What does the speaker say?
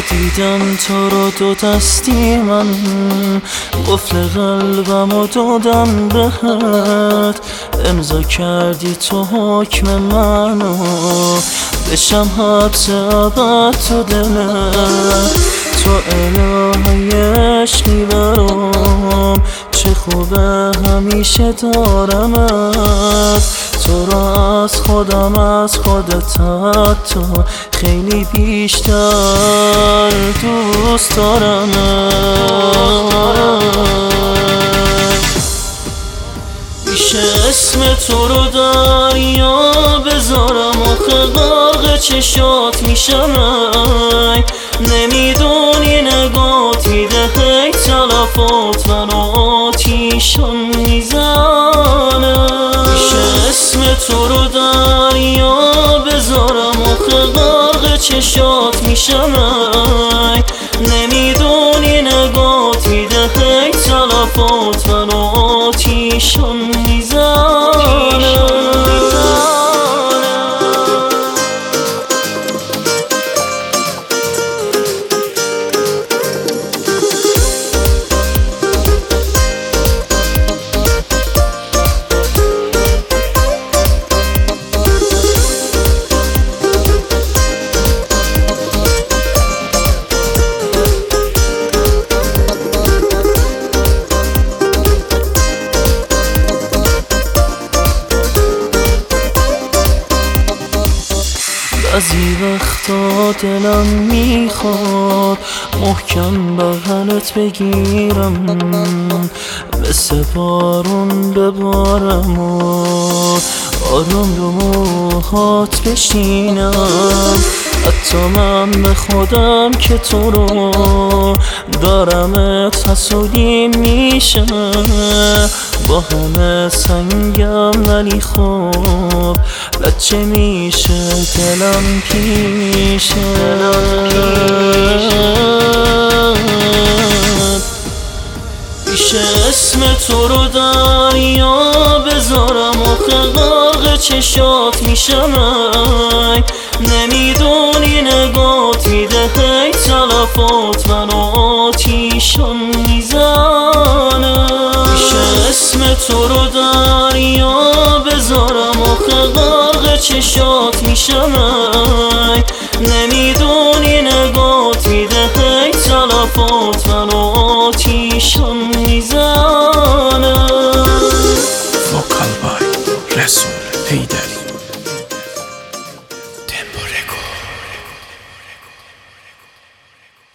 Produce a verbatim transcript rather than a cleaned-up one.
دیدم تو رو دو دستی من، قفل قلبم و دادم بهت، امضا کردی تو حکم منو بشم حبس ابد تو دلت. تو الهه عشقی برام، چه خوبه همیشه دارمت. تو را از خودم از خودت حتی خیلی بیشتر دوست دارمت. میشه اسم تو رو دریا بذارم آخه غرق چشات میشم. نمیدونی نگات میده هی تلفات منو آتیشم میزنه. میشه اسم تو رو دریا بذارم آخه غرق چشات میشم. نمیدونی نگات میده هی تلفات منو آتیشم میزنه. بعضی وقتا دلم میخواد محکم بغلت بگیرم، مثل بارون ببارم و آروم رو موهات بشینم. حتی من به خودم که تو رو دارمت حسودی میشه. با همه سنگم ولی خوب بچه میشه دلم پیشه. میشه اسم تو رو دریا بذارم آخه غرق چشات میشم. نمیدونی نگات میده هی تلفات منو آتیشم میزنه. میشه اسم تو رو دریا بذارم آخه غرق چشات میشم. نمیدونی